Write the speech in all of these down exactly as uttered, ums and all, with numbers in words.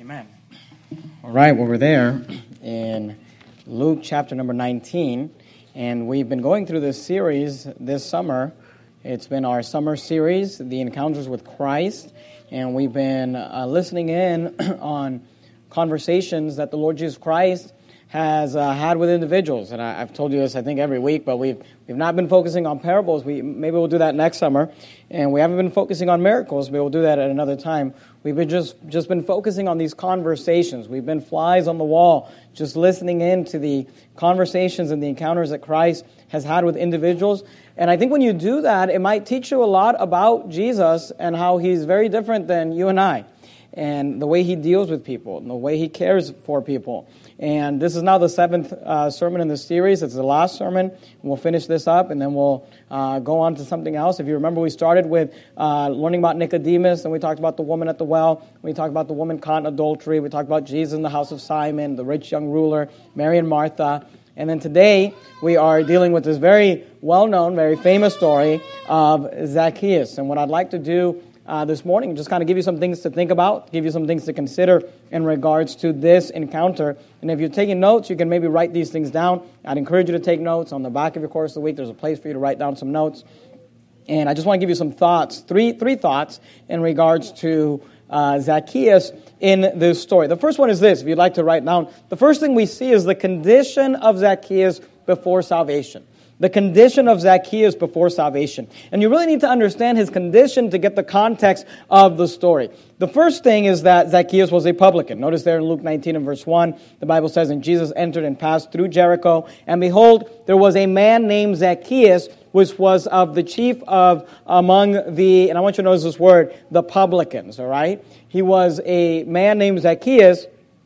Amen. All right, well, we're there in Luke chapter number nineteen, and we've been going through this series this summer. It's been our summer series, The Encounters with Christ, and we've been uh, listening in on conversations that the Lord Jesus Christ has uh, had with individuals. And I, I've told you this, I think, every week, but we've we've not been focusing on parables. We maybe we'll do that next summer. And we haven't been focusing on miracles, but we'll do that at another time. We've been just, just been focusing on these conversations. We've been flies on the wall, just listening in to the conversations and the encounters that Christ has had with individuals. And I think when you do that, it might teach you a lot about Jesus and how he's very different than you and I, and the way he deals with people, and the way he cares for people. And this is now the seventh uh, sermon in the series. It's the last sermon. We'll finish this up, and then we'll uh, go on to something else. If you remember, we started with uh, learning about Nicodemus, and we talked about the woman at the well. We talked about the woman caught in adultery. We talked about Jesus in the house of Simon, the rich young ruler, Mary and Martha. And then today, we are dealing with this very well-known, very famous story of Zacchaeus. And what I'd like to do Uh, this morning, just kind of give you some things to think about, give you some things to consider in regards to this encounter. And if you're taking notes, you can maybe write these things down. I'd encourage you to take notes. On the back of your course of the week, there's a place for you to write down some notes. And I just want to give you some thoughts, three three thoughts in regards to uh, Zacchaeus in this story. The first one is this, if you'd like to write down. The first thing we see is the condition of Zacchaeus before salvation. The condition of Zacchaeus before salvation. And you really need to understand his condition to get the context of the story. The first thing is that Zacchaeus was a publican. Notice there in Luke nineteen and verse one, the Bible says, "And Jesus entered and passed through Jericho, and behold, there was a man named Zacchaeus, which was of the chief of among the," and I want you to notice this word, the publicans, all right? He was a man named Zacchaeus,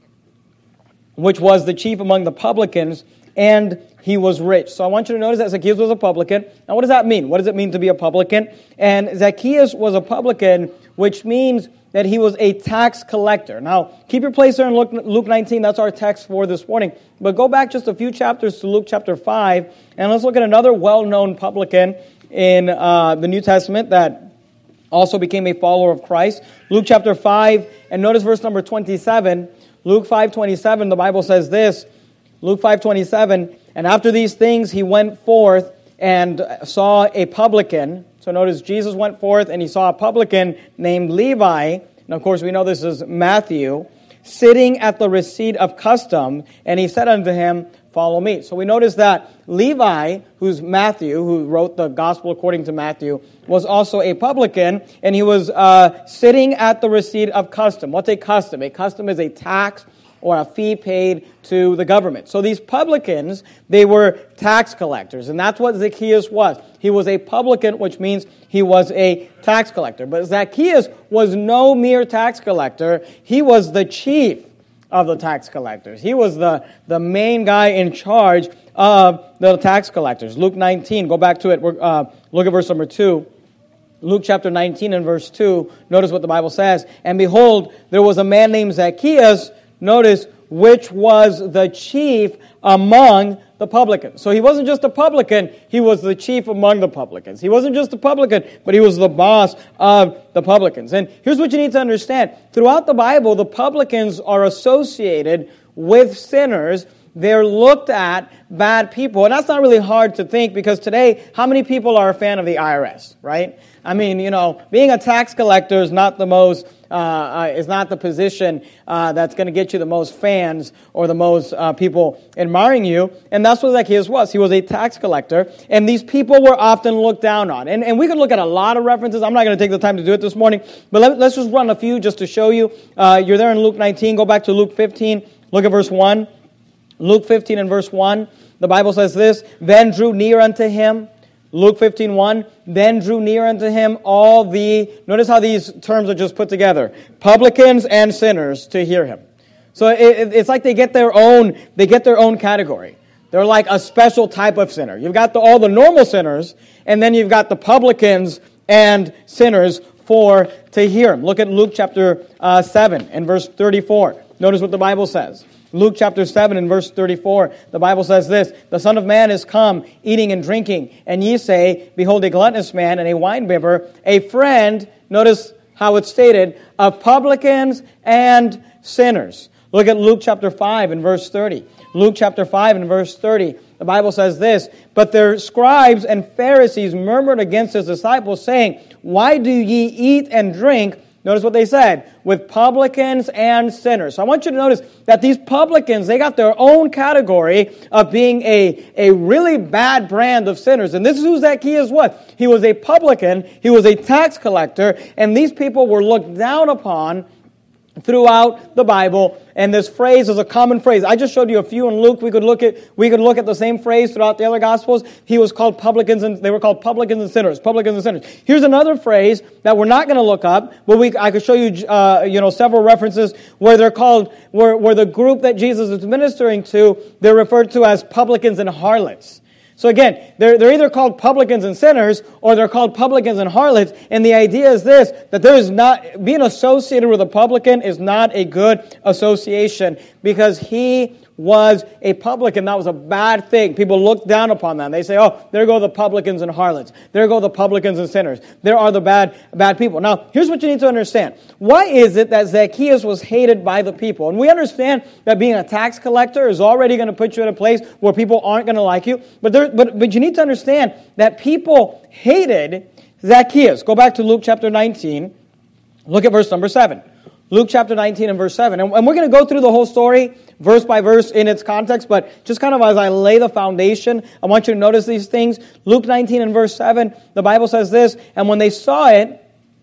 which was the chief among the publicans, and he was rich. So I want you to notice that Zacchaeus was a publican. Now what does that mean? What does it mean to be a publican? And Zacchaeus was a publican, which means that he was a tax collector. Now keep your place there in Luke nineteen. That's our text for this morning. But go back just a few chapters to Luke chapter five, and let's look at another well-known publican in uh, the New Testament that also became a follower of Christ. Luke chapter five, and notice verse number twenty-seven. Luke five twenty-seven, the Bible says this, Luke five twenty-seven, "And after these things he went forth and saw a publican." So notice Jesus went forth and he saw a publican named Levi. And of course we know this is Matthew, "sitting at the receipt of custom. And he said unto him, Follow me." So we notice that Levi, who's Matthew, who wrote the gospel according to Matthew, was also a publican. And he was uh, sitting at the receipt of custom. What's a custom? A custom is a tax or a fee paid to the government. So these publicans, they were tax collectors, and that's what Zacchaeus was. He was a publican, which means he was a tax collector. But Zacchaeus was no mere tax collector. He was the chief of the tax collectors. He was the, the main guy in charge of the tax collectors. Luke nineteen, go back to it. We're, uh, look at verse number two. Luke chapter nineteen and verse two, notice what the Bible says. "And behold, there was a man named Zacchaeus," notice, "which was the chief among the publicans." So he wasn't just a publican, he was the chief among the publicans. He wasn't just a publican, but he was the boss of the publicans. And here's what you need to understand. Throughout the Bible, the publicans are associated with sinners. They're looked at bad people. And that's not really hard to think, because today, how many people are a fan of the I R S, right? I mean, you know, being a tax collector is not the most, uh, uh, is not the position uh, that's going to get you the most fans or the most uh, people admiring you. And that's what Zacchaeus was. He was a tax collector. And these people were often looked down on. And, and we can look at a lot of references. I'm not going to take the time to do it this morning. But let, let's just run a few just to show you. Uh, you're there in Luke nineteen. Go back to Luke fifteen. Look at verse one. Luke fifteen and verse one. The Bible says this, "Then drew near unto him." Luke fifteen one, "Then drew near unto him all the," notice how these terms are just put together, "publicans and sinners to hear him." So it, it's like they get their own, they get their own category. They're like a special type of sinner. You've got the, all the normal sinners, and then you've got the publicans and sinners for to hear him. Look at Luke chapter uh, seven and verse thirty-four. Notice what the Bible says. Luke chapter seven and verse thirty-four, the Bible says this, "The Son of Man is come, eating and drinking, and ye say, Behold a gluttonous man and a winebibber, a friend," notice how it's stated, "of publicans and sinners. Look at Luke chapter five and verse thirty. Luke chapter five and verse thirty. The Bible says this, "But their scribes and Pharisees murmured against his disciples, saying, Why do ye eat and drink," notice what they said, "with publicans and sinners?" So I want you to notice that these publicans, they got their own category of being a, a really bad brand of sinners. And this is who Zacchaeus was. He was a publican, he was a tax collector, and these people were looked down upon throughout the Bible, and this phrase is a common phrase. I just showed you a few in Luke. We could look at we could look at the same phrase throughout the other Gospels. He was called publicans, and they were called publicans and sinners. Publicans and sinners. Here's another phrase that we're not going to look up, but we I could show you uh, you know several references where they're called where where the group that Jesus is ministering to, they're referred to as publicans and harlots. So again, they're, they're either called publicans and sinners, or they're called publicans and harlots. And the idea is this, that there is not, being associated with a publican is not a good association, because he was a publican. That was a bad thing. People look down upon them. They say, oh, there go the publicans and harlots. There go the publicans and sinners. There are the bad, bad people. Now, here's what you need to understand. Why is it that Zacchaeus was hated by the people? And we understand that being a tax collector is already going to put you in a place where people aren't going to like you. But there, but, but you need to understand that people hated Zacchaeus. Go back to Luke chapter nineteen. Look at verse number seven. Luke chapter nineteen and verse seven. And we're going to go through the whole story, verse by verse in its context, but just kind of as I lay the foundation, I want you to notice these things. Luke nineteen and verse seven, the Bible says this, "And when they saw it,"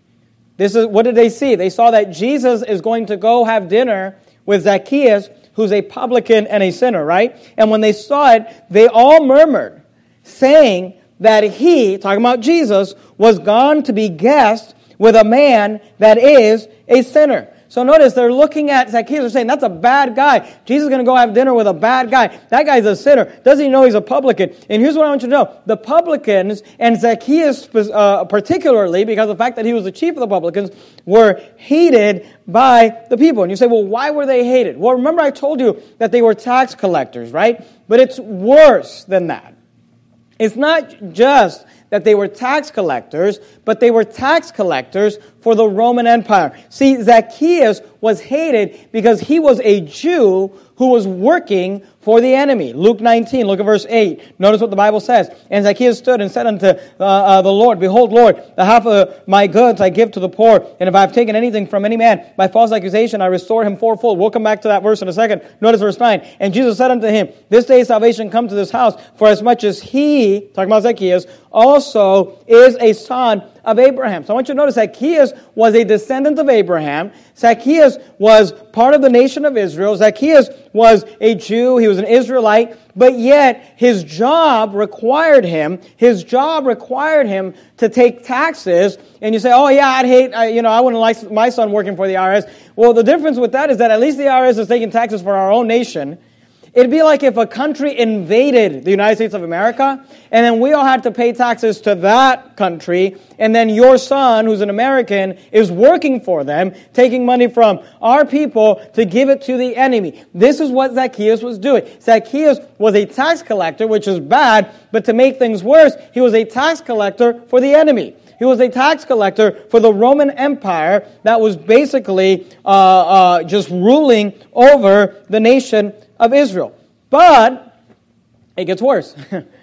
this is what did they see? They saw that Jesus is going to go have dinner with Zacchaeus, who's a publican and a sinner, right? "And when they saw it, they all murmured, saying that he," talking about Jesus, "was gone to be guest with a man that is a sinner." So notice, they're looking at Zacchaeus, they're saying, that's a bad guy. Jesus is going to go have dinner with a bad guy. That guy's a sinner. Doesn't he know he's a publican? And here's what I want you to know. The publicans, and Zacchaeus uh, particularly, because of the fact that he was the chief of the publicans, were hated by the people. And you say, well, why were they hated? Well, remember I told you that they were tax collectors, right? But it's worse than that. It's not just that they were tax collectors, but they were tax collectors for the Roman Empire. See, Zacchaeus was hated because he was a Jew who was working for the enemy. Luke nineteen, look at verse eight. Notice what the Bible says. "And Zacchaeus stood and said unto uh, uh, the Lord, Behold, Lord, the half of my goods I give to the poor, and if I have taken anything from any man by false accusation, I restore him fourfold." We'll come back to that verse in a second. Notice verse nine. "And Jesus said unto him, This day salvation come to this house, for as much as he," talking about Zacchaeus, "also is a son of Abraham." So I want you to notice Zacchaeus was a descendant of Abraham. Zacchaeus was part of the nation of Israel. Zacchaeus was a Jew. He was an Israelite. But yet his job required him, his job required him to take taxes. And you say, oh yeah, I'd hate, I, you know, I wouldn't like my son working for the I R S. Well, the difference with that is that at least the I R S is taking taxes for our own nation. It'd be like if a country invaded the United States of America, and then we all had to pay taxes to that country, and then your son, who's an American, is working for them, taking money from our people to give it to the enemy. This is what Zacchaeus was doing. Zacchaeus was a tax collector, which is bad, but to make things worse, he was a tax collector for the enemy. He was a tax collector for the Roman Empire that was basically uh, uh, just ruling over the nation of Israel. But it gets worse.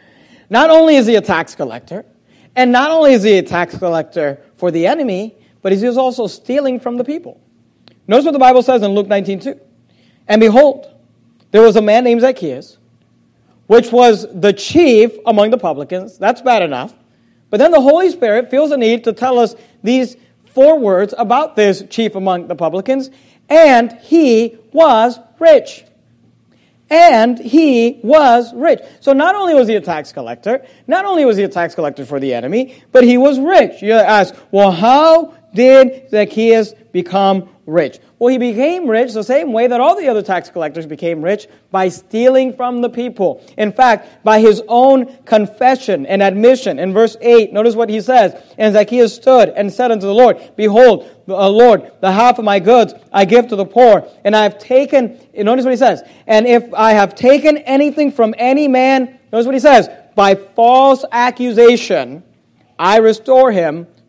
Not only is he a tax collector, and not only is he a tax collector for the enemy, but he is also stealing from the people. Notice what the Bible says in Luke nineteen two. "And behold, there was a man named Zacchaeus, which was the chief among the publicans." That's bad enough. But then the Holy Spirit feels a need to tell us these four words about this chief among the publicans. "And he was rich." And he was rich. So not only was he a tax collector, not only was he a tax collector for the enemy, but he was rich. You ask, well, how did Zacchaeus become rich? Well, he became rich the same way that all the other tax collectors became rich, by stealing from the people. In fact, by his own confession and admission. In verse eight, notice what he says. "And Zacchaeus stood and said unto the Lord, Behold, uh, Lord, the half of my goods I give to the poor, and I have taken," notice what he says, "and if I have taken anything from any man," notice what he says, "by false accusation, I restore him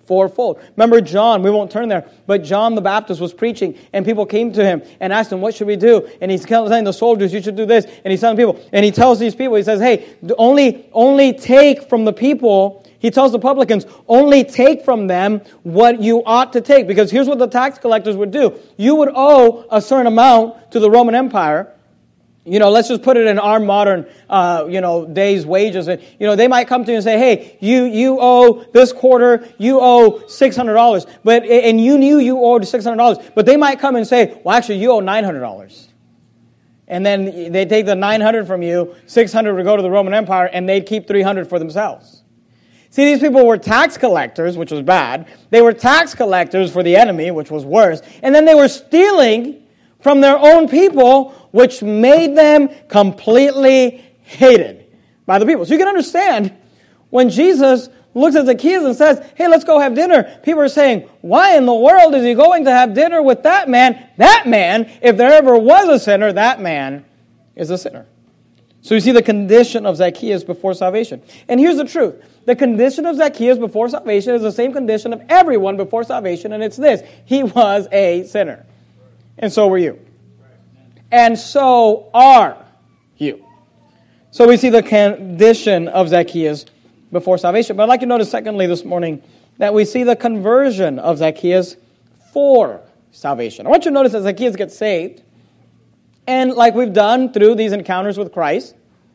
fourfold. Remember John, we won't turn there, but John the Baptist was preaching, and people came to him and asked him, what should we do? And he's telling the soldiers, you should do this. And he's telling people, and he tells these people, he says, hey, only, only take from the people, he tells the publicans, only take from them what you ought to take. Because here's what the tax collectors would do. You would owe a certain amount to the Roman Empire. You know, let's just put it in our modern, uh, you know, days' wages. You know, they might come to you and say, hey, you you owe this quarter, you owe six hundred dollars. But, and you knew you owed six hundred dollars. But they might come and say, well, actually, you owe nine hundred dollars. And then they take the nine hundred dollars from you, six hundred dollars would go to the Roman Empire, and they'd keep three hundred dollars for themselves. See, these people were tax collectors, which was bad. They were tax collectors for the enemy, which was worse. And then they were stealing from their own people, which made them completely hated by the people. So you can understand when Jesus looks at Zacchaeus and says, hey, let's go have dinner. People are saying, why in the world is he going to have dinner with that man? That man, if there ever was a sinner, that man is a sinner. So you see the condition of Zacchaeus before salvation. And here's the truth. The condition of Zacchaeus before salvation is the same condition of everyone before salvation, and it's this. He was a sinner. And so were you. And so are you. So we see the condition of Zacchaeus before salvation. But I'd like you to notice, secondly, this morning, that we see the conversion of Zacchaeus for salvation. I want you to notice that Zacchaeus gets saved. And like we've done through these encounters with Christ,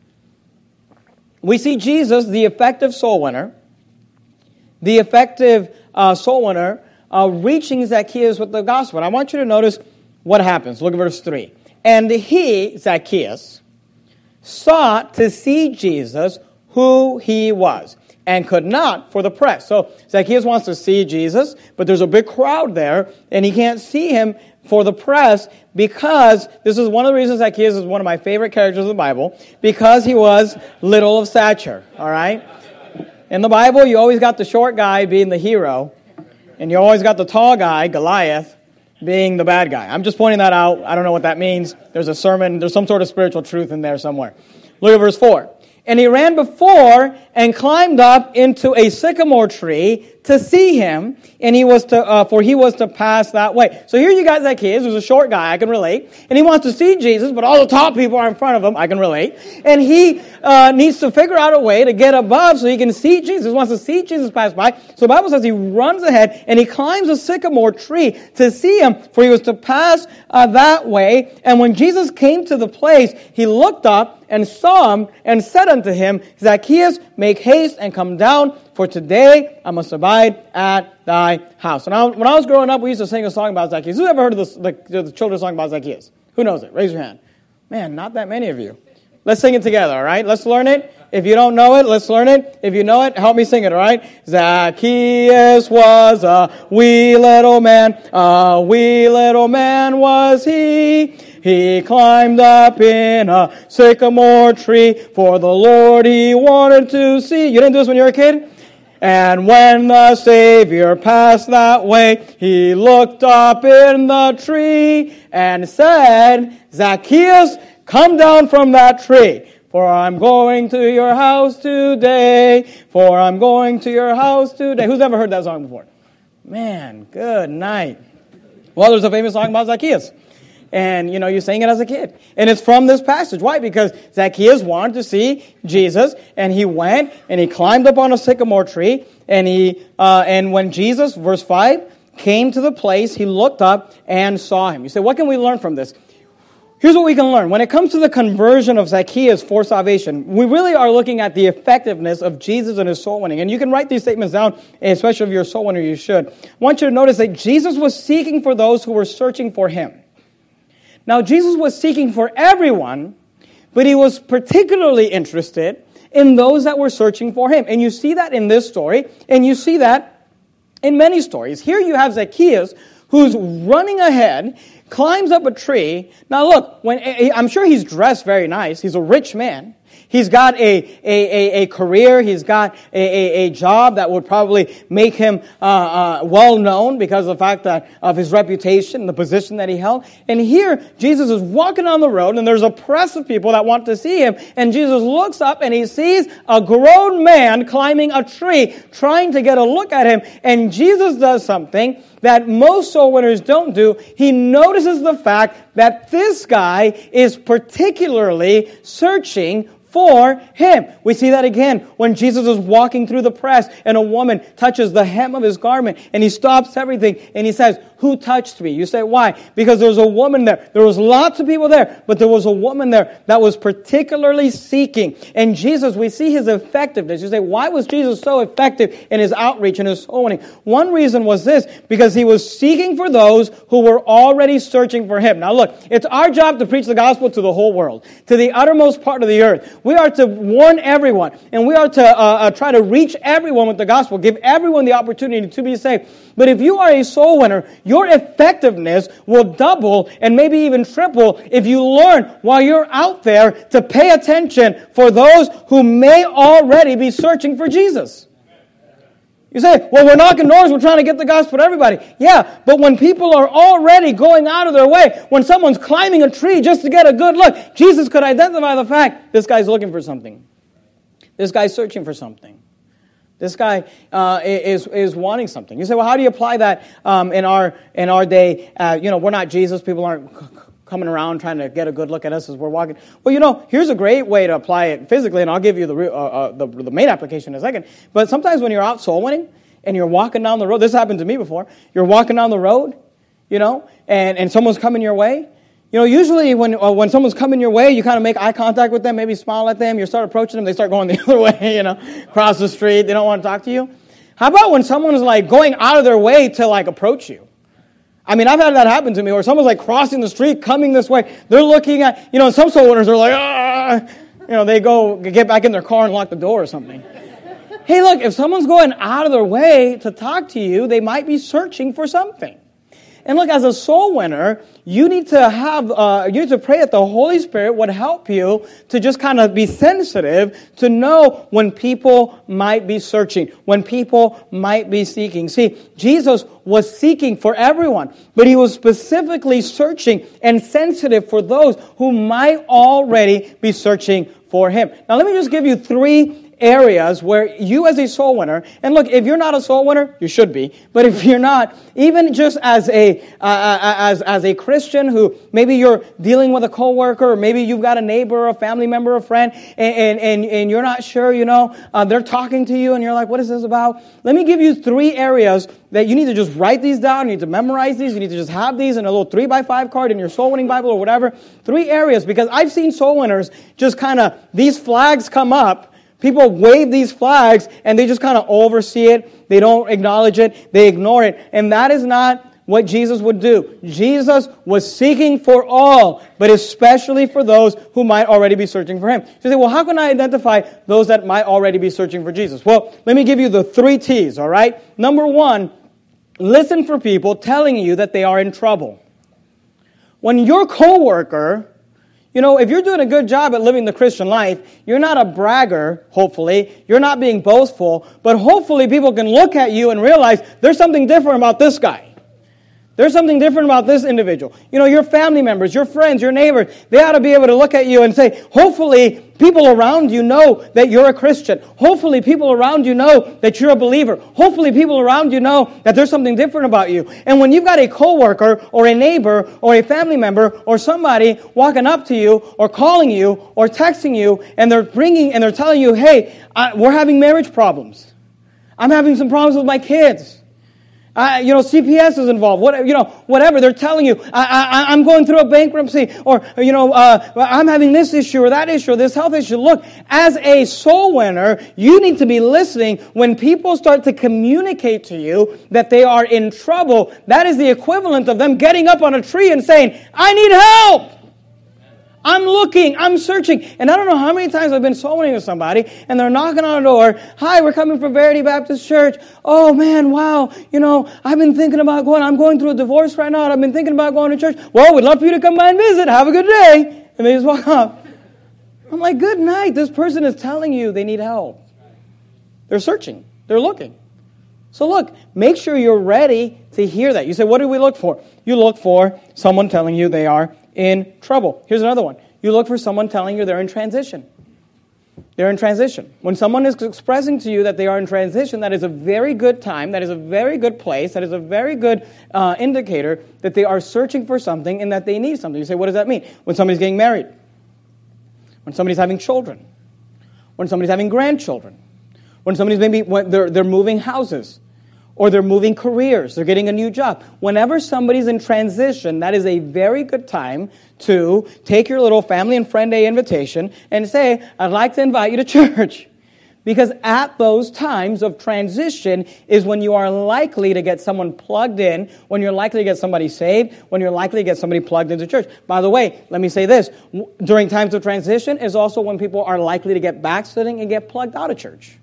we see Jesus, the effective soul winner, the effective uh, soul winner, uh, reaching Zacchaeus with the gospel. And I want you to notice what happens. Look at verse three. And he, Zacchaeus, sought to see Jesus, who he was, and could not for the press. So Zacchaeus wants to see Jesus, but there's a big crowd there, and he can't see him for the press because, this is one of the reasons Zacchaeus is one of my favorite characters of the Bible, because he was little of stature, all right? In the Bible, you always got the short guy being the hero, and you always got the tall guy, Goliath, being the bad guy. I'm just pointing that out. I don't know what that means. There's a sermon. There's some sort of spiritual truth in there somewhere. Look at verse four. And he ran before and climbed up into a sycamore tree to see him, and he was to, uh, for he was to pass that way. So here you got Zacchaeus, who's a short guy, I can relate, and he wants to see Jesus, but all the tall people are in front of him, I can relate, and he uh, needs to figure out a way to get above so he can see Jesus, he wants to see Jesus pass by. So the Bible says he runs ahead, and he climbs a sycamore tree to see him, for he was to pass uh, that way. And when Jesus came to the place, he looked up and saw him, and said unto him, Zacchaeus, make haste and come down, for today I must abide at thy house. And I, when I was growing up, we used to sing a song about Zacchaeus. Who's ever heard of this, the, the children's song about Zacchaeus? Who knows it? Raise your hand. Man, not that many of you. Let's sing it together, all right? Let's learn it. If you don't know it, let's learn it. If you know it, help me sing it, all right? Zacchaeus was a wee little man, a wee little man was he. He climbed up in a sycamore tree, for the Lord he wanted to see. You didn't do this when you were a kid? And when the Savior passed that way, he looked up in the tree and said, Zacchaeus, come down from that tree, for I'm going to your house today, for I'm going to your house today. Who's ever heard that song before? Man, good night. Well, there's a famous song about Zacchaeus. And, you know, you sang it as a kid. And it's from this passage. Why? Because Zacchaeus wanted to see Jesus, and he went, and he climbed up on a sycamore tree, and he, uh, and when Jesus, verse five, came to the place, he looked up and saw him. You say, what can we learn from this? Here's what we can learn. When it comes to the conversion of Zacchaeus for salvation, we really are looking at the effectiveness of Jesus and his soul winning. And you can write these statements down, especially if you're a soul winner, you should. I want you to notice that Jesus was seeking for those who were searching for him. Now, Jesus was seeking for everyone, but he was particularly interested in those that were searching for him. And you see that in this story, and you see that in many stories. Here you have Zacchaeus, who's running ahead, climbs up a tree. Now look, when I'm sure he's dressed very nice. He's a rich man. He's got a, a, a, a career. He's got a, a, a job that would probably make him uh, uh, well known because of the fact that of his reputation, the position that he held. And here, Jesus is walking on the road, and there's a press of people that want to see him. And Jesus looks up, and he sees a grown man climbing a tree, trying to get a look at him. And Jesus does something that most soul winners don't do. He notices the fact that this guy is particularly searching for him. We see that again when Jesus is walking through the press and a woman touches the hem of his garment and he stops everything and he says, "Who touched me?" You say, why? Because there was a woman there. There was lots of people there, but there was a woman there that was particularly seeking. And Jesus, we see his effectiveness. You say, why was Jesus so effective in his outreach and his soul winning? One reason was this, because he was seeking for those who were already searching for him. Now look, it's our job to preach the gospel to the whole world, to the uttermost part of the earth. We are to warn everyone, and we are to uh, uh, try to reach everyone with the gospel, give everyone the opportunity to be saved. But if you are a soul winner, your effectiveness will double and maybe even triple if you learn while you're out there to pay attention for those who may already be searching for Jesus. You say, well, we're knocking doors, we're trying to get the gospel to everybody. Yeah, but when people are already going out of their way, when someone's climbing a tree just to get a good look, Jesus could identify the fact, this guy's looking for something. This guy's searching for something. This guy uh, is is wanting something. You say, well, how do you apply that um, in our in our day? Uh, you know, we're not Jesus. People aren't c- coming around trying to get a good look at us as we're walking. Well, you know, here's a great way to apply it physically, and I'll give you the uh, uh, the, the main application in a second. But sometimes when you're out soul winning and you're walking down the road, this happened to me before. You're walking down the road, you know, and, and someone's coming your way. You know, usually when uh, when someone's coming your way, you kind of make eye contact with them, maybe smile at them, you start approaching them, they start going the other way, you know, across the street, they don't want to talk to you. How about when someone's like going out of their way to like approach you? I mean, I've had that happen to me, where someone's like crossing the street, coming this way, they're looking at, you know, some soul winners are like, ah, you know, they go get back in their car and lock the door or something. Hey, look, if someone's going out of their way to talk to you, they might be searching for something. And look, as a soul winner, you need to have, uh, you need to pray that the Holy Spirit would help you to just kind of be sensitive to know when people might be searching, when people might be seeking. See, Jesus was seeking for everyone, but he was specifically searching and sensitive for those who might already be searching for him. Now, let me just give you three areas where you as a soul winner, and look, if you're not a soul winner, you should be, but if you're not, even just as a uh, as as a Christian who maybe you're dealing with a coworker, or maybe you've got a neighbor, a family member, a friend, and and and you're not sure, you know, uh, they're talking to you, and you're like, what is this about? Let me give you three areas that you need to just write these down. You need to memorize these. You need to just have these in a little three by five card in your soul winning Bible or whatever. Three areas, because I've seen soul winners just kind of, these flags come up. People wave these flags and they just kind of oversee it. They don't acknowledge it. They ignore it. And that is not what Jesus would do. Jesus was seeking for all, but especially for those who might already be searching for him. So you say, well, how can I identify those that might already be searching for Jesus? Well, let me give you the three T's, all right? Number one, listen for people telling you that they are in trouble. When your coworker, you know, if you're doing a good job at living the Christian life, you're not a bragger, hopefully. You're not being boastful, but hopefully people can look at you and realize there's something different about this guy. There's something different about this individual. You know, your family members, your friends, your neighbors, they ought to be able to look at you and say, hopefully people around you know that you're a Christian. Hopefully people around you know that you're a believer. Hopefully people around you know that there's something different about you. And when you've got a coworker or a neighbor or a family member or somebody walking up to you or calling you or texting you, and they're bringing and they're telling you, hey, I, we're having marriage problems. I'm having some problems with my kids. Uh, you know, C P S is involved. What, you know, whatever they're telling you. I, I, I'm going through a bankruptcy, or you know, uh, I'm having this issue or that issue or this health issue. Look, as a soul winner, you need to be listening when people start to communicate to you that they are in trouble. That is the equivalent of them getting up on a tree and saying, "I need help. I'm looking, I'm searching." And I don't know how many times I've been soul winning with somebody, and they're knocking on a door. "Hi, we're coming from Verity Baptist Church. Oh man, wow, you know, I've been thinking about going, I'm going through a divorce right now, and I've been thinking about going to church." "Well, we'd love for you to come by and visit. Have a good day." And they just walk off. I'm like, good night. This person is telling you they need help. They're searching. They're looking. So look, make sure you're ready to hear that. You say, what do we look for? You look for someone telling you they are in trouble. Here's another one. You look for someone telling you they're in transition. They're in transition. When someone is expressing to you that they are in transition, that is a very good time, that is a very good place, that is a very good uh, indicator that they are searching for something and that they need something. You say, what does that mean? When somebody's getting married, when somebody's having children, when somebody's having grandchildren, when somebody's maybe when they're, they're moving houses, or they're moving careers, they're getting a new job. Whenever somebody's in transition, that is a very good time to take your little family and friend day invitation and say, I'd like to invite you to church. Because at those times of transition is when you are likely to get someone plugged in, when you're likely to get somebody saved, when you're likely to get somebody plugged into church. By the way, let me say this. During times of transition is also when people are likely to get backsliding and get plugged out of church.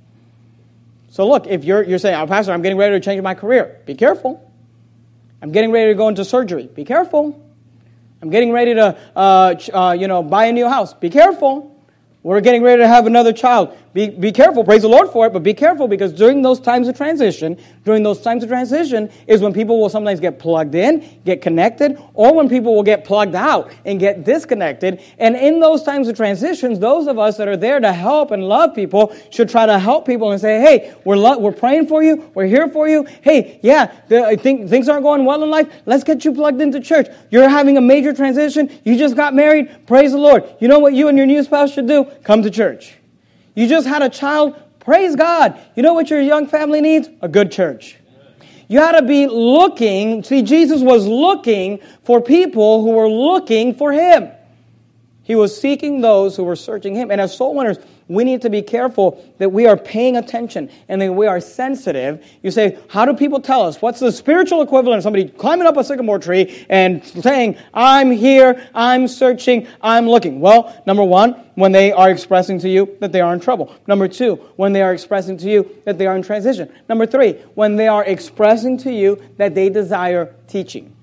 So look, if you're you're saying, oh, Pastor, I'm getting ready to change my career. Be careful. I'm getting ready to go into surgery. Be careful. I'm getting ready to, uh, uh, you know, buy a new house. Be careful. We're getting ready to have another child. Be be careful. Praise the Lord for it, but be careful because during those times of transition, during those times of transition is when people will sometimes get plugged in, get connected, or when people will get plugged out and get disconnected. And in those times of transitions, those of us that are there to help and love people should try to help people and say, hey, we're lo- we're praying for you. We're here for you. Hey, yeah, the, I think things aren't going well in life. Let's get you plugged into church. You're having a major transition. You just got married. Praise the Lord. You know what you and your new spouse should do? Come to church. You just had a child. Praise God. You know what your young family needs? A good church. You ought to be looking. See, Jesus was looking for people who were looking for Him. He was seeking those who were searching Him. And as soul winners, we need to be careful that we are paying attention and that we are sensitive. You say, how do people tell us? What's the spiritual equivalent of somebody climbing up a sycamore tree and saying, I'm here, I'm searching, I'm looking? Well, number one, when they are expressing to you that they are in trouble. Number two, when they are expressing to you that they are in transition. Number three, when they are expressing to you that they desire teaching.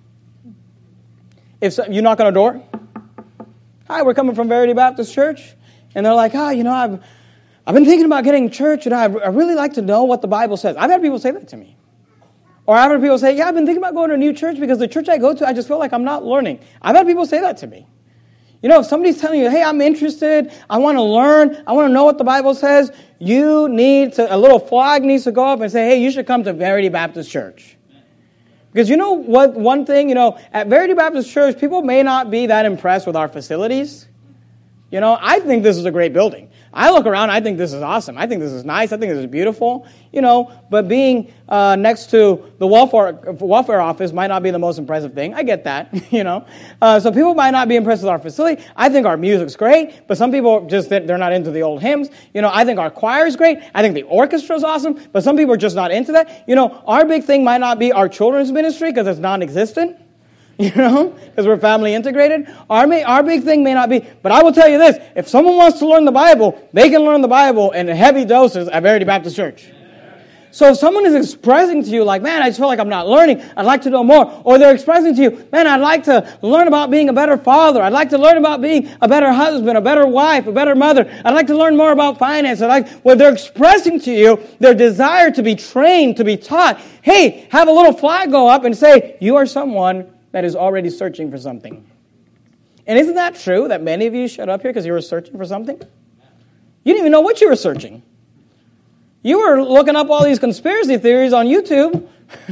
If so, you knock on a door, hi, we're coming from Verity Baptist Church. And they're like, oh, you know, I've I've been thinking about getting church, and I, I really like to know what the Bible says. I've had people say that to me. Or I've had people say, yeah, I've been thinking about going to a new church because the church I go to, I just feel like I'm not learning. I've had people say that to me. You know, if somebody's telling you, hey, I'm interested, I want to learn, I want to know what the Bible says, you need to, a little flag needs to go up and say, hey, you should come to Verity Baptist Church. Because you know what, one thing, you know, at Verity Baptist Church, people may not be that impressed with our facilities. You know, I think this is a great building. I look around, I think this is awesome. I think this is nice. I think this is beautiful. You know, but being uh, next to the welfare welfare office might not be the most impressive thing. I get that, you know. Uh, so people might not be impressed with our facility. I think our music's great, but some people just, they're not into the old hymns. You know, I think our choir's great. I think the orchestra's awesome, but some people are just not into that. You know, our big thing might not be our children's ministry because it's non-existent. You know, because we're family integrated. Our, may, our big thing may not be, but I will tell you this, if someone wants to learn the Bible, they can learn the Bible in heavy doses at Verity Baptist Church. So if someone is expressing to you like, man, I just feel like I'm not learning, I'd like to know more. Or they're expressing to you, man, I'd like to learn about being a better father. I'd like to learn about being a better husband, a better wife, a better mother. I'd like to learn more about finance. I'd like, well, they're expressing to you their desire to be trained, to be taught. Hey, have a little flag go up and say, you are someone that is already searching for something. And isn't that true that many of you showed up here because you were searching for something? You didn't even know what you were searching. You were looking up all these conspiracy theories on YouTube.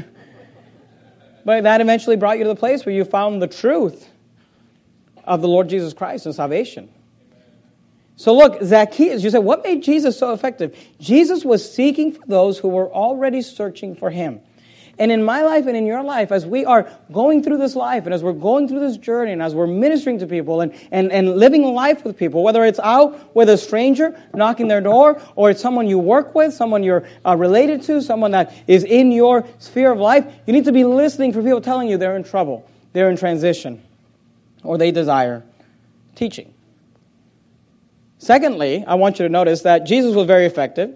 But that eventually brought you to the place where you found the truth of the Lord Jesus Christ and salvation. So look, Zacchaeus, you said, what made Jesus so effective? Jesus was seeking for those who were already searching for Him. And in my life and in your life, as we are going through this life and as we're going through this journey and as we're ministering to people and, and, and living life with people, whether it's out with a stranger knocking their door or it's someone you work with, someone you're uh, related to, someone that is in your sphere of life, you need to be listening for people telling you they're in trouble, they're in transition, or they desire teaching. Secondly, I want you to notice that Jesus was very effective.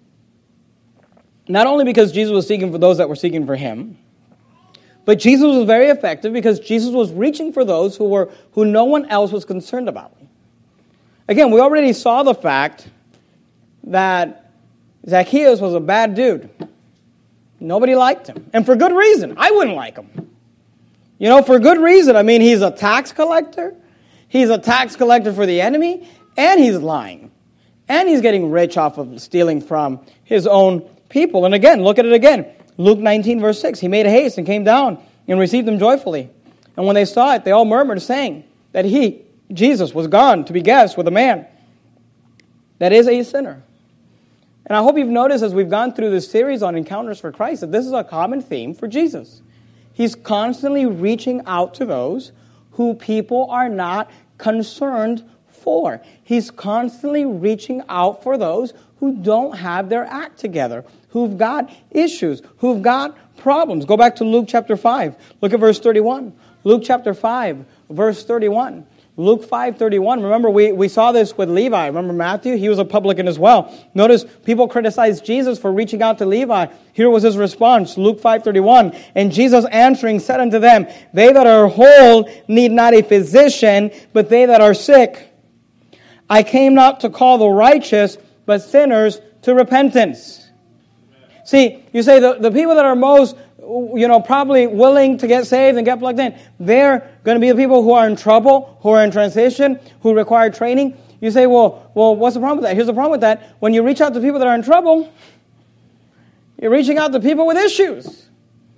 Not only because Jesus was seeking for those that were seeking for Him, but Jesus was very effective because Jesus was reaching for those who were who no one else was concerned about. Again, we already saw the fact that Zacchaeus was a bad dude. Nobody liked him. And for good reason. I wouldn't like him. You know, for good reason. I mean, he's a tax collector. He's a tax collector for the enemy. And he's lying. And he's getting rich off of stealing from his own people. And again, look at it again. Luke nineteen, verse six. He made haste and came down and received them joyfully. And when they saw it, they all murmured, saying that he, Jesus, was gone to be guest with a man that is a sinner. And I hope you've noticed as we've gone through this series on Encounters for Christ that this is a common theme for Jesus. He's constantly reaching out to those who people are not concerned for. He's constantly reaching out for those who don't have their act together, who've got issues, who've got problems. Go back to Luke chapter five. Look at verse thirty-one. Luke chapter five, verse thirty-one. Luke five thirty-one. Remember, we, we saw this with Levi. Remember Matthew? He was a publican as well. Notice people criticized Jesus for reaching out to Levi. Here was his response. Luke five thirty-one. And Jesus answering said unto them, they that are whole need not a physician, but they that are sick. I came not to call the righteous, but sinners to repentance. See, you say the, the people that are most, you know, probably willing to get saved and get plugged in, they're going to be the people who are in trouble, who are in transition, who require training. You say, well, well, what's the problem with that? Here's the problem with that. When you reach out to people that are in trouble, you're reaching out to people with issues.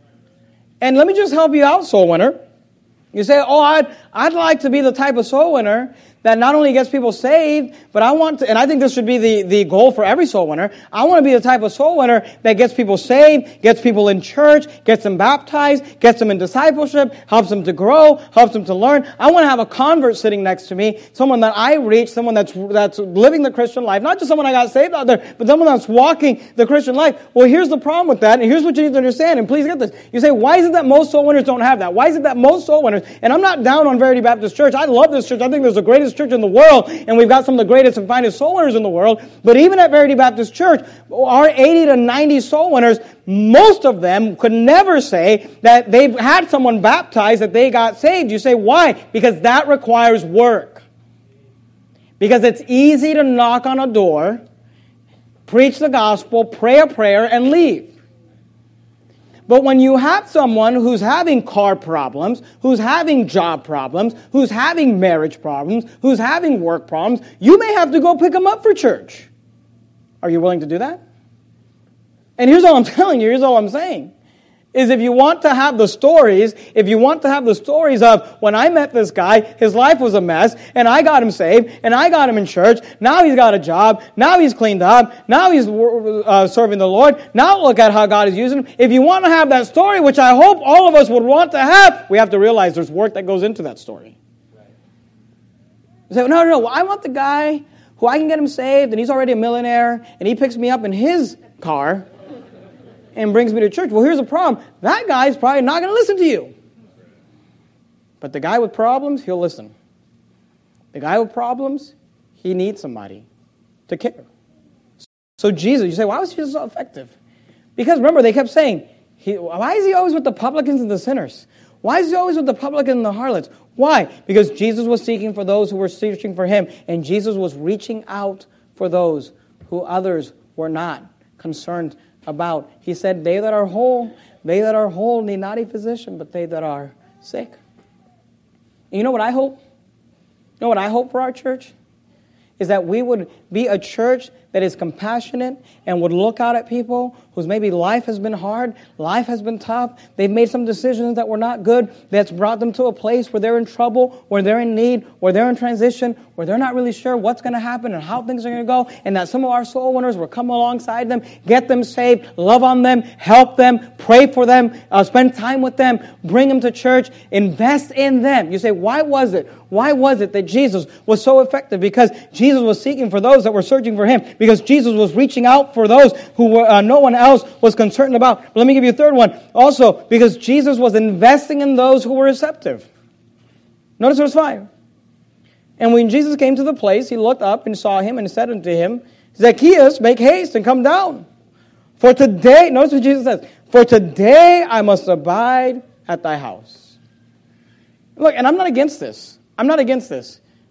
And let me just help you out, soul winner. You say, oh, I'd, I'd like to be the type of soul winner that not only gets people saved, but I want to, and I think this should be the, the goal for every soul winner, I want to be the type of soul winner that gets people saved, gets people in church, gets them baptized, gets them in discipleship, helps them to grow, helps them to learn. I want to have a convert sitting next to me, someone that I reach, someone that's that's living the Christian life, not just someone I got saved out there, but someone that's walking the Christian life. Well, here's the problem with that, and here's what you need to understand, and please get this. You say, why is it that most soul winners don't have that? Why is it that most soul winners, and I'm not down on Verity Baptist Church. I love this church. I think there's the greatest church in the world, and we've got some of the greatest and finest soul winners in the world. But even at Verity Baptist Church, our eighty to ninety soul winners, most of them could never say that they've had someone baptized, that they got saved. You say, why? Because that requires work. Because it's easy to knock on a door, preach the gospel, pray a prayer, and leave. But when you have someone who's having car problems, who's having job problems, who's having marriage problems, who's having work problems, you may have to go pick them up for church. Are you willing to do that? And here's all I'm telling you, here's all I'm saying, is if you want to have the stories, if you want to have the stories of when I met this guy, his life was a mess, and I got him saved, and I got him in church, now he's got a job, now he's cleaned up, now he's uh, serving the Lord, now look at how God is using him. If you want to have that story, which I hope all of us would want to have, we have to realize there's work that goes into that story. You say, no, no, no, I want the guy who I can get him saved, and he's already a millionaire, and he picks me up in his car, and brings me to church. Well, here's the problem. That guy's probably not going to listen to you. But the guy with problems, he'll listen. The guy with problems, he needs somebody to care. So Jesus, you say, why was Jesus so effective? Because remember, they kept saying, he, why is he always with the publicans and the sinners? Why is he always with the publicans and the harlots? Why? Because Jesus was seeking for those who were searching for him, and Jesus was reaching out for those who others were not concerned about. He said, they that are whole, they that are whole need not a physician, but they that are sick. And you know what I hope? You know what I hope for our church? Is that we would be a church that is compassionate and would look out at people whose maybe life has been hard, life has been tough, they've made some decisions that were not good, that's brought them to a place where they're in trouble, where they're in need, where they're in transition, where they're not really sure what's going to happen and how things are going to go, and that some of our soul winners will come alongside them, get them saved, love on them, help them, pray for them, uh, spend time with them, bring them to church, invest in them. You say, why was it? Why was it that Jesus was so effective? Because Jesus was seeking for those that were searching for him. Because Jesus was reaching out for those who were, uh, no one else was concerned about. But let me give you a third one. Also, because Jesus was investing in those who were receptive. Notice verse five. And when Jesus came to the place, he looked up and saw him and said unto him, Zacchaeus, make haste and come down. For today, notice what Jesus says, for today I must abide at thy house. Look, and I'm not against this. I'm not against this.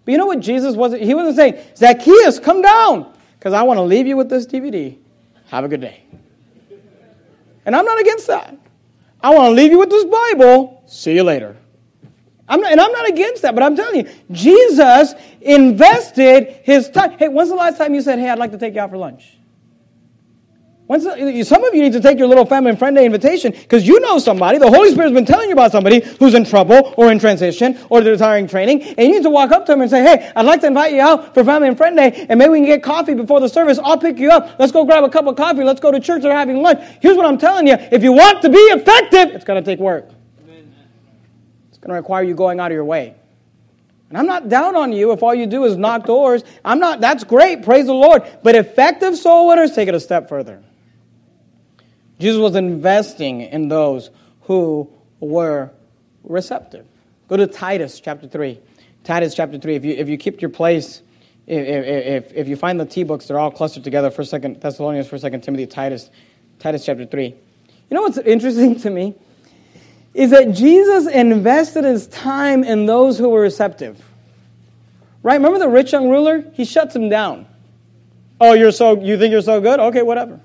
But you know what Jesus wasn't? He wasn't saying, Zacchaeus, come down, because I want to leave you with this D V D. Have a good day. And I'm not against that. I want to leave you with this Bible. See you later. I'm not, and I'm not against that, but I'm telling you, Jesus invested his time. Hey, when's the last time you said, hey, I'd like to take you out for lunch? When's the, some of you need to take your little family and friend day invitation because you know somebody, the Holy Spirit's been telling you about somebody who's in trouble or in transition or they're retiring training, and you need to walk up to them and say, hey, I'd like to invite you out for family and friend day, and maybe we can get coffee before the service. I'll pick you up. Let's go grab a cup of coffee. Let's go to church. They're having lunch. Here's what I'm telling you. If you want to be effective, it's going to take work. It's going to require you going out of your way. And I'm not down on you if all you do is knock doors. I'm not. That's great. Praise the Lord. But effective soul winners take it a step further. Jesus was investing in those who were receptive. Go to Titus chapter three. Titus chapter three. If you if you keep your place, if if, if you find the T books, they're all clustered together. First, Second Thessalonians, First, Second Timothy, Titus, Titus chapter three. You know what's interesting to me is that Jesus invested his time in those who were receptive. Right? Remember the rich young ruler? He shuts him down. Oh, you're so you think you're so good? Okay, whatever.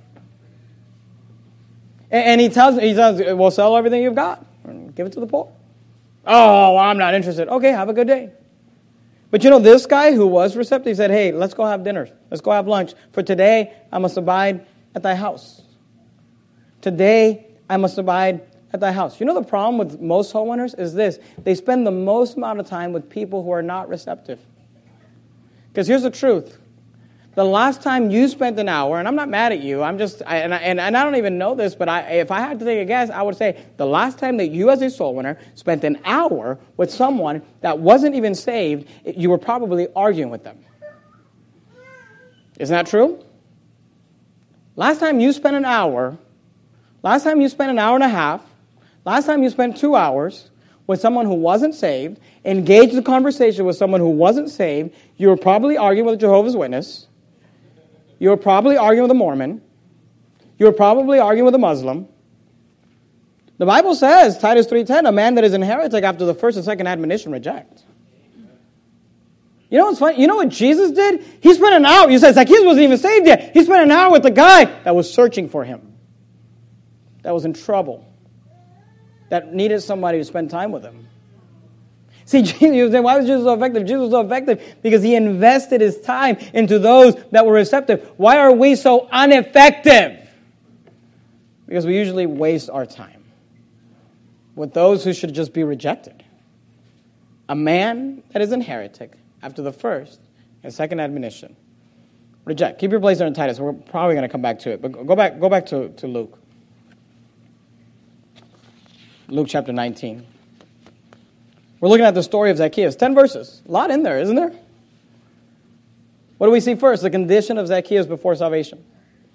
And he tells, he says, well, sell everything you've got and give it to the poor. Oh, well, I'm not interested. Okay, have a good day. But you know, this guy who was receptive, he said, hey, let's go have dinner. Let's go have lunch. For today, I must abide at thy house. Today, I must abide at thy house. You know the problem with most soul winners is this. They spend the most amount of time with people who are not receptive. Because here's the truth. The last time you spent an hour, and I'm not mad at you, I'm just, I, and, I, and, and I don't even know this, but I, if I had to take a guess, I would say the last time that you as a soul winner spent an hour with someone that wasn't even saved, you were probably arguing with them. Isn't that true? Last time you spent an hour, last time you spent an hour and a half, last time you spent two hours with someone who wasn't saved, engaged in conversation with someone who wasn't saved, you were probably arguing with a Jehovah's Witness. You were probably arguing with a Mormon. You were probably arguing with a Muslim. The Bible says, Titus three ten, a man that is an heretic after the first and second admonition reject. You know what's funny? You know what Jesus did? He spent an hour. You said Zacchaeus wasn't even saved yet. He spent an hour with the guy that was searching for him, that was in trouble, that needed somebody to spend time with him. See, you say, why was Jesus so effective? Jesus was so effective because he invested his time into those that were receptive. Why are we so ineffective? Because we usually waste our time with those who should just be rejected. A man that is a heretic after the first and second admonition. Reject. Keep your place there in Titus. We're probably going to come back to it. But go back, go back to, to Luke. Luke chapter nineteen. We're looking at the story of Zacchaeus. Ten verses. A lot in there, isn't there? What do we see first? The condition of Zacchaeus before salvation.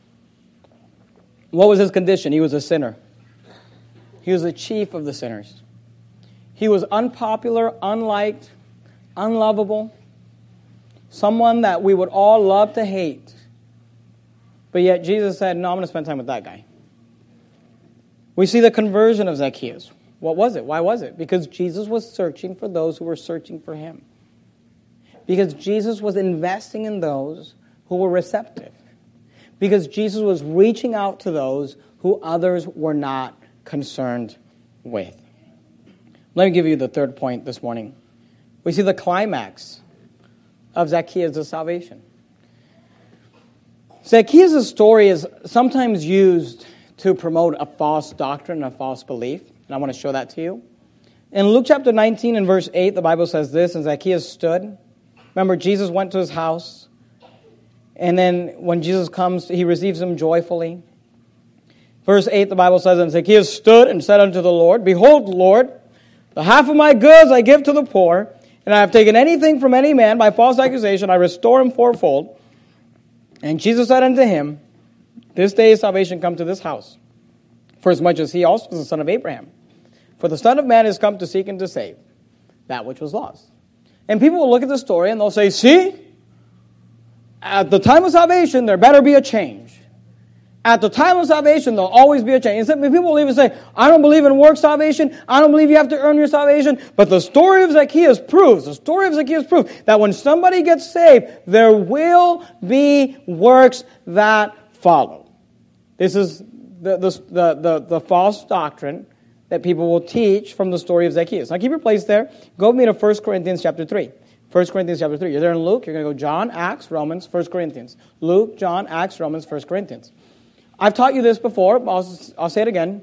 What was his condition? He was a sinner. He was the chief of the sinners. He was unpopular, unliked, unlovable. Someone that we would all love to hate. But yet Jesus said, no, I'm going to spend time with that guy. We see the conversion of Zacchaeus. What was it? Why was it? Because Jesus was searching for those who were searching for him. Because Jesus was investing in those who were receptive. Because Jesus was reaching out to those who others were not concerned with. Let me give you the third point this morning. We see the climax of Zacchaeus' salvation. Zacchaeus' story is sometimes used to promote a false doctrine, a false belief. And I want to show that to you. In Luke chapter nineteen and verse eight, the Bible says this, and Zacchaeus stood. Remember, Jesus went to his house. And then when Jesus comes, he receives him joyfully. Verse eight, the Bible says, and Zacchaeus stood and said unto the Lord, behold, Lord, the half of my goods I give to the poor, and I have taken anything from any man by false accusation, I restore him fourfold. And Jesus said unto him, this day is salvation come to this house, for as much as he also is the son of Abraham. For the Son of Man is come to seek and to save that which was lost. And people will look at the story and they'll say, see, at the time of salvation, there better be a change. At the time of salvation, there'll always be a change. And people will even say, I don't believe in work salvation. I don't believe you have to earn your salvation. But the story of Zacchaeus proves, the story of Zacchaeus proves that when somebody gets saved, there will be works that follow. This is the, the, the, the, the false doctrine that people will teach from the story of Zacchaeus. Now keep your place there. Go with me to First Corinthians chapter three. First Corinthians chapter three. You're there in Luke. You're going to go John, Acts, Romans, First Corinthians. Luke, John, Acts, Romans, First Corinthians. I've taught you this before, but I'll, I'll say it again.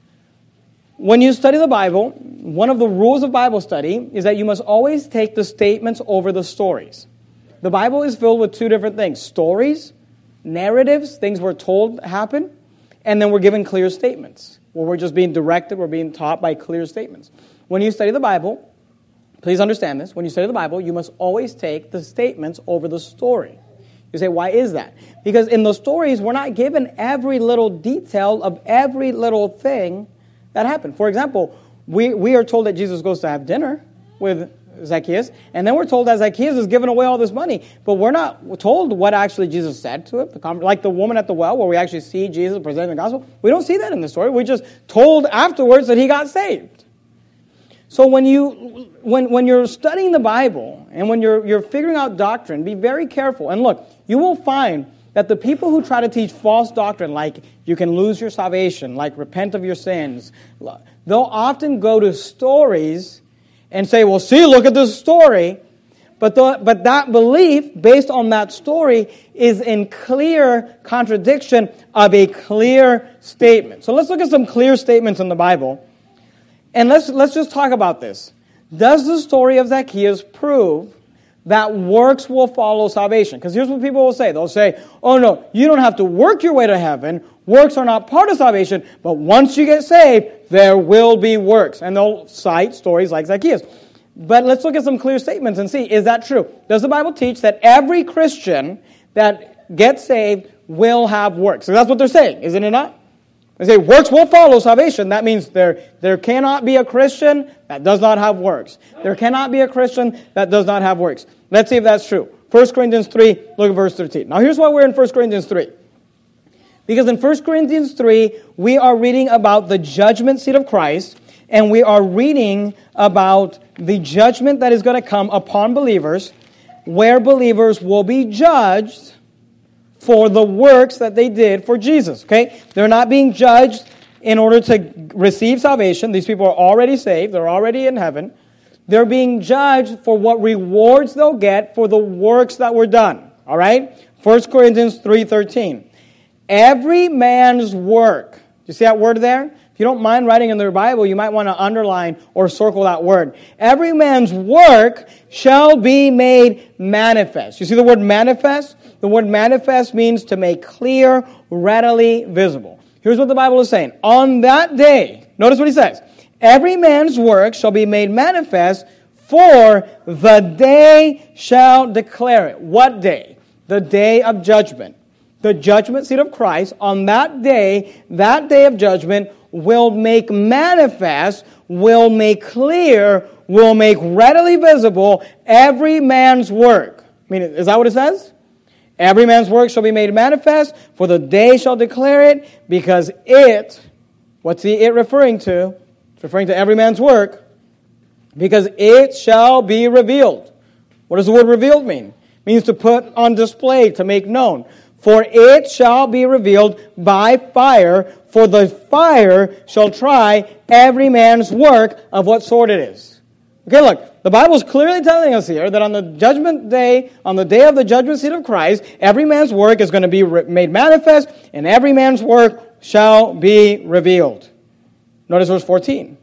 When you study the Bible, one of the rules of Bible study is that you must always take the statements over the stories. The Bible is filled with two different things. Stories, narratives, things we're told happen, and then we're given clear statements, where we're just being directed, we're being taught by clear statements. When you study the Bible, please understand this, when you study the Bible, you must always take the statements over the story. You say, why is that? Because in the stories, we're not given every little detail of every little thing that happened. For example, we, we are told that Jesus goes to have dinner with Zacchaeus, and then we're told that Zacchaeus is giving away all this money, but we're not told what actually Jesus said to him. The, like the woman at the well, where we actually see Jesus presenting the gospel. We don't see that in the story. We're just told afterwards that he got saved. So when you when when you're studying the Bible and when you're you're figuring out doctrine, be very careful. And look, you will find that the people who try to teach false doctrine, like you can lose your salvation, like repent of your sins, they'll often go to stories and say, well, see, look at this story. But the, but that belief, based on that story, is in clear contradiction of a clear statement. So let's look at some clear statements in the Bible. And let's let's just talk about this. Does the story of Zacchaeus prove that works will follow salvation? Because here's what people will say. They'll say, oh no, you don't have to work your way to heaven. Works are not part of salvation. But once you get saved, there will be works. And they'll cite stories like Zacchaeus. But let's look at some clear statements and see, is that true? Does the Bible teach that every Christian that gets saved will have works? So that's what they're saying, isn't it not? They say works will follow salvation. That means there, there cannot be a Christian that does not have works. There cannot be a Christian that does not have works. Let's see if that's true. First Corinthians three, look at verse thirteen. Now here's why we're in First Corinthians three. Because in First Corinthians three, we are reading about the judgment seat of Christ, and we are reading about the judgment that is going to come upon believers, where believers will be judged for the works that they did for Jesus, okay? They're not being judged in order to receive salvation. These people are already saved. They're already in heaven. They're being judged for what rewards they'll get for the works that were done, all right? First Corinthians three thirteen. Every man's work. You see that word there? If you don't mind writing in their Bible, you might want to underline or circle that word. Every man's work shall be made manifest. You see the word manifest? The word manifest means to make clear, readily visible. Here's what the Bible is saying. On that day, notice what he says. Every man's work shall be made manifest, for the day shall declare it. What day? The day of judgment. The judgment seat of Christ. On that day, that day of judgment, will make manifest, will make clear, will make readily visible every man's work. I mean, is that what it says? Every man's work shall be made manifest, for the day shall declare it, because it, what's the it referring to? It's referring to every man's work, because it shall be revealed. What does the word revealed mean? It means to put on display, to make known. For it shall be revealed by fire, for the fire shall try every man's work of what sort it is. Okay, look, the Bible is clearly telling us here that on the judgment day, on the day of the judgment seat of Christ, every man's work is going to be made manifest, and every man's work shall be revealed. Notice verse fourteen.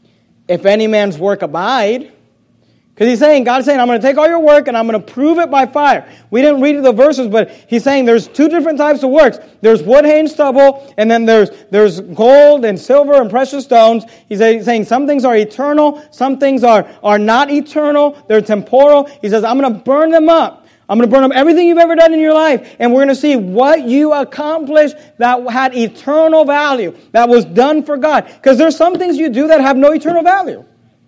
If any man's work abide, because he's saying, God's saying, I'm going to take all your work and I'm going to prove it by fire. We didn't read the verses, but he's saying there's two different types of works. There's wood, hay, and stubble, and then there's there's gold and silver and precious stones. He's saying some things are eternal, some things are, are not eternal, they're temporal. He says, I'm going to burn them up. I'm going to burn up everything you've ever done in your life, and we're going to see what you accomplished that had eternal value, that was done for God. Because there's some things you do that have no eternal value.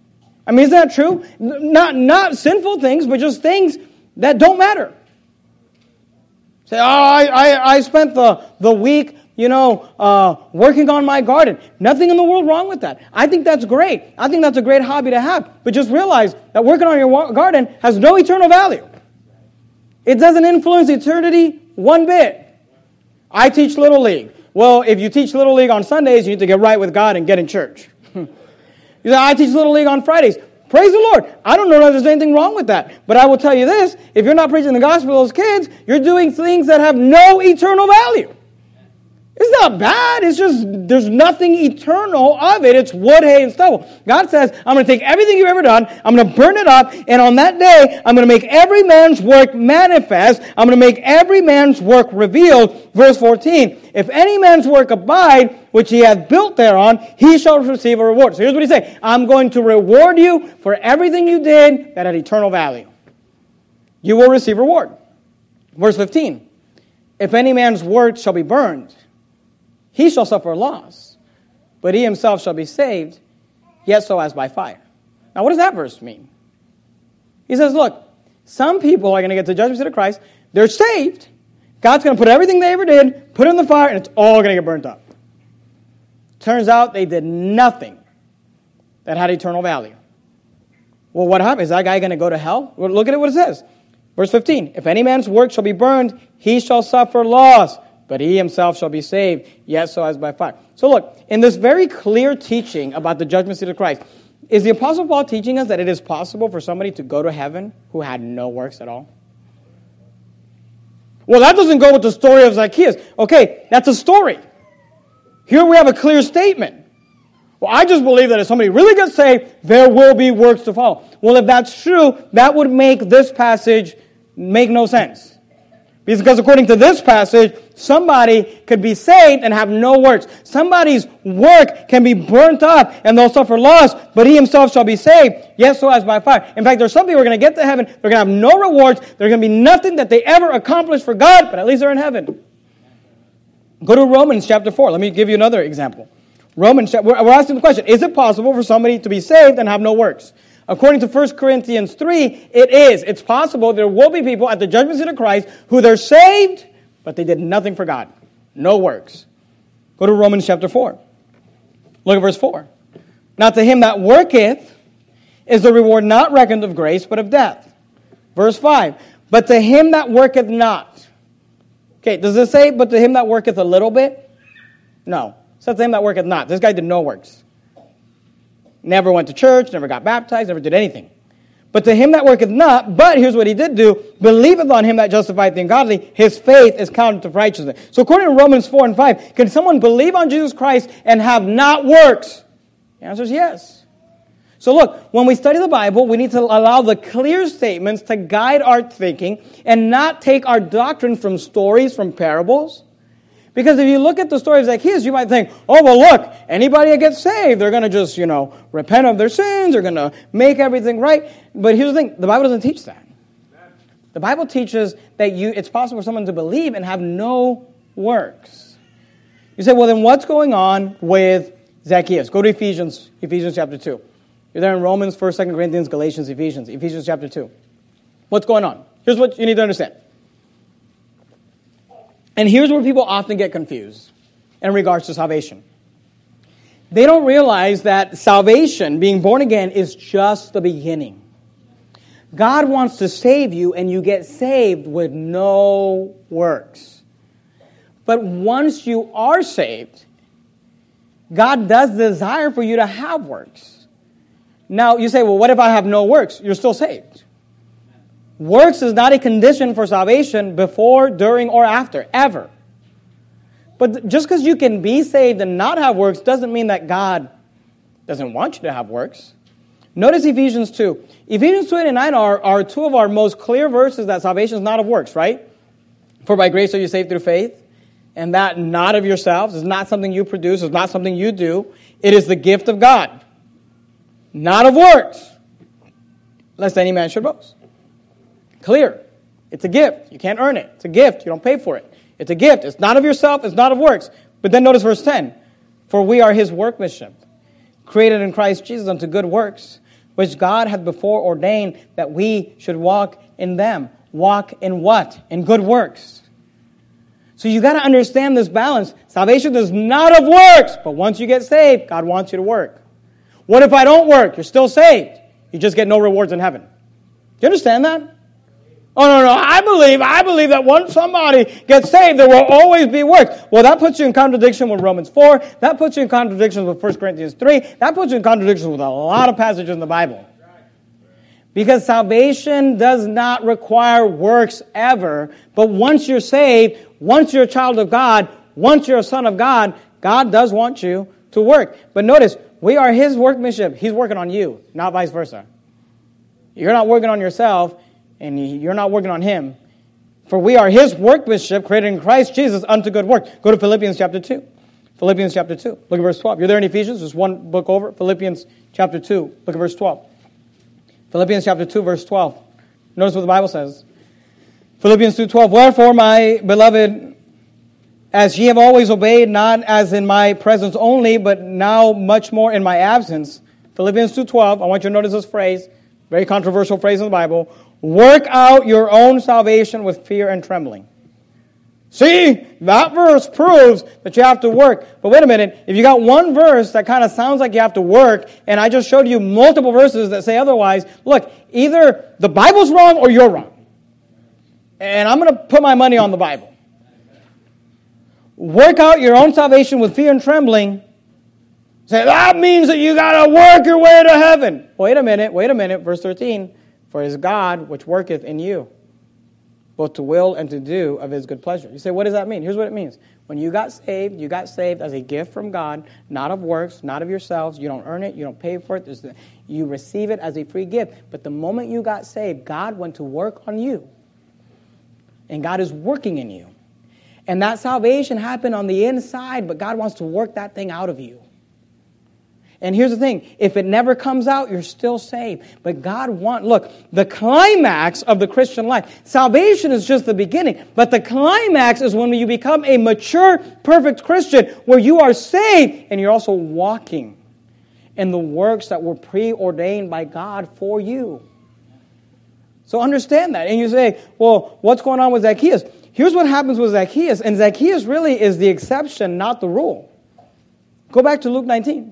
I mean, isn't that true? Not not sinful things, but just things that don't matter. Say, oh, I, I, I spent the, the week you know, uh, working on my garden. Nothing in the world wrong with that. I think that's great. I think that's a great hobby to have. But just realize that working on your garden has no eternal value. It doesn't influence eternity one bit. I teach Little League. Well, if you teach Little League on Sundays, you need to get right with God and get in church. You say, I teach Little League on Fridays. Praise the Lord. I don't know that there's anything wrong with that. But I will tell you this, if you're not preaching the gospel to those kids, you're doing things that have no eternal value. It's not bad. It's just, there's nothing eternal of it. It's wood, hay, and stubble. God says, I'm going to take everything you've ever done, I'm going to burn it up, and on that day, I'm going to make every man's work manifest. I'm going to make every man's work revealed. Verse fourteen, if any man's work abide, which he hath built thereon, he shall receive a reward. So here's what he's saying. I'm going to reward you for everything you did that had eternal value. You will receive reward. Verse fifteen, if any man's work shall be burned, he shall suffer loss, but he himself shall be saved, yet so as by fire. Now, what does that verse mean? He says, look, some people are going to get to the judgment seat of Christ. They're saved. God's going to put everything they ever did, put it in the fire, and it's all going to get burnt up. Turns out they did nothing that had eternal value. Well, what happens? Is that guy going to go to hell? Well, look at what it says. Verse fifteen, if any man's work shall be burned, he shall suffer loss, but he himself shall be saved, yet so as by fire. So look, in this very clear teaching about the judgment seat of Christ, is the Apostle Paul teaching us that it is possible for somebody to go to heaven who had no works at all? Well, that doesn't go with the story of Zacchaeus. Okay, that's a story. Here we have a clear statement. Well, I just believe that if somebody really gets saved, there will be works to follow. Well, if that's true, that would make this passage make no sense. Because according to this passage, somebody could be saved and have no works. Somebody's work can be burnt up and they'll suffer loss, but he himself shall be saved, yes, so as by fire. In fact, there's some people who are going to get to heaven, they're going to have no rewards, there's going to be nothing that they ever accomplished for God, but at least they're in heaven. Go to Romans chapter four. Let me give you another example. Romans, we're asking the question, is it possible for somebody to be saved and have no works? According to First Corinthians three, it is. It's possible there will be people at the judgment seat of Christ who they're saved, but they did nothing for God. No works. Go to Romans chapter four. Look at verse four. Now to him that worketh is the reward not reckoned of grace, but of death. Verse five. But to him that worketh not. Okay, does it say, but to him that worketh a little bit? No. It says to him that worketh not. This guy did no works. Never went to church, never got baptized, never did anything. But to him that worketh not, but here's what he did do, believeth on him that justifieth the ungodly, his faith is counted to righteousness. So according to Romans four and five, can someone believe on Jesus Christ and have not works? The answer is yes. So look, when we study the Bible, we need to allow the clear statements to guide our thinking and not take our doctrine from stories, from parables. Because if you look at the story of Zacchaeus, you might think, oh, well, look, anybody that gets saved, they're going to just, you know, repent of their sins, they're going to make everything right. But here's the thing, the Bible doesn't teach that. The Bible teaches that you it's possible for someone to believe and have no works. You say, well, then what's going on with Zacchaeus? Go to Ephesians, Ephesians chapter two. You're there in Romans, First, Second Corinthians, Galatians, Ephesians, Ephesians chapter two. What's going on? Here's what you need to understand. And here's where people often get confused in regards to salvation. They don't realize that salvation, being born again, is just the beginning. God wants to save you, and you get saved with no works. But once you are saved, God does desire for you to have works. Now, you say, well, what if I have no works? You're still saved. Works is not a condition for salvation before, during, or after, ever. But just because you can be saved and not have works doesn't mean that God doesn't want you to have works. Notice Ephesians two. Ephesians two, eight, and nine are, are two of our most clear verses that salvation is not of works, right? For by grace are you saved through faith, and that not of yourselves. It's not something you produce. It's not something you do. It is the gift of God, not of works, lest any man should boast. Clear. It's a gift. You can't earn it. It's a gift. You don't pay for it. It's a gift. It's not of yourself. It's not of works. But then notice verse ten. For we are his workmanship, created in Christ Jesus unto good works, which God hath before ordained that we should walk in them. Walk in what? In good works. So you got to understand this balance. Salvation is not of works, but once you get saved, God wants you to work. What if I don't work? You're still saved. You just get no rewards in heaven. Do you understand that? Oh, no, no, I believe, I believe that once somebody gets saved, there will always be works. Well, that puts you in contradiction with Romans four. That puts you in contradiction with First Corinthians three. That puts you in contradiction with a lot of passages in the Bible. Because salvation does not require works ever. But once you're saved, once you're a child of God, once you're a son of God, God does want you to work. But notice, we are His workmanship. He's working on you, not vice versa. You're not working on yourself, and you're not working on Him. For we are His workmanship, created in Christ Jesus unto good work. Go to Philippians chapter two. Philippians chapter two. Look at verse twelve. You're there in Ephesians? Just one book over. Philippians chapter two. Look at verse twelve. Philippians chapter two, verse twelve. Notice what the Bible says. Philippians two twelve. Wherefore, my beloved, as ye have always obeyed, not as in my presence only, but now much more in my absence. Philippians two twelve. I want you to notice this phrase. Very controversial phrase in the Bible. Work out your own salvation with fear and trembling. See, that verse proves that you have to work. But wait a minute, if you got one verse that kind of sounds like you have to work, and I just showed you multiple verses that say otherwise, look, either the Bible's wrong or you're wrong. And I'm going to put my money on the Bible. Work out your own salvation with fear and trembling. Say, that means that you got to work your way to heaven. Wait a minute, wait a minute, verse thirteen. For it is God which worketh in you, both to will and to do of His good pleasure. You say, what does that mean? Here's what it means. When you got saved, you got saved as a gift from God, not of works, not of yourselves. You don't earn it. You don't pay for it. The, you receive it as a free gift. But the moment you got saved, God went to work on you. And God is working in you. And that salvation happened on the inside, but God wants to work that thing out of you. And here's the thing, if it never comes out, you're still saved. But God wants, look, the climax of the Christian life, salvation is just the beginning, but the climax is when you become a mature, perfect Christian, where you are saved and you're also walking in the works that were preordained by God for you. So understand that. And you say, well, what's going on with Zacchaeus? Here's what happens with Zacchaeus, and Zacchaeus really is the exception, not the rule. Go back to Luke nineteen.